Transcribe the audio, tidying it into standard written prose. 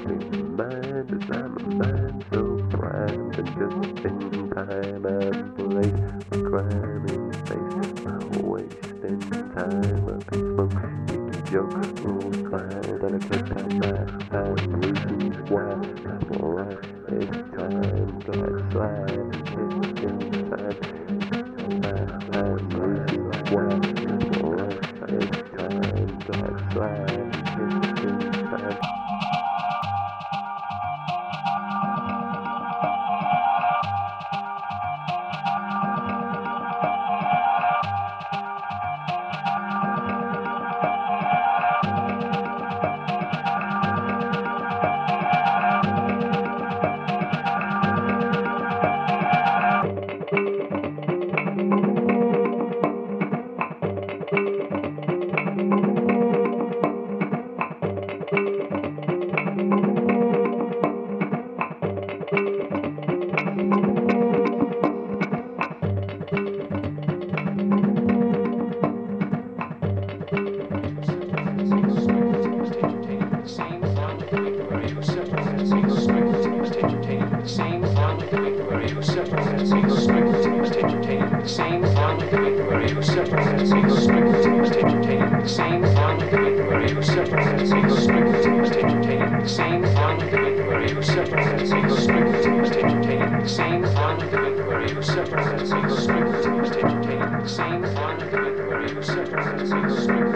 in mind as I'm a mind so primed and just in time and place. My crime in space, I'm wasting time up in smoke. Keep joke, rules climb and a clip on my hand. Reasons why I'm alright. It's time, glide, slide, hit inside. Reasons why I'm alright. It's time, glide, slide, hit inside. Same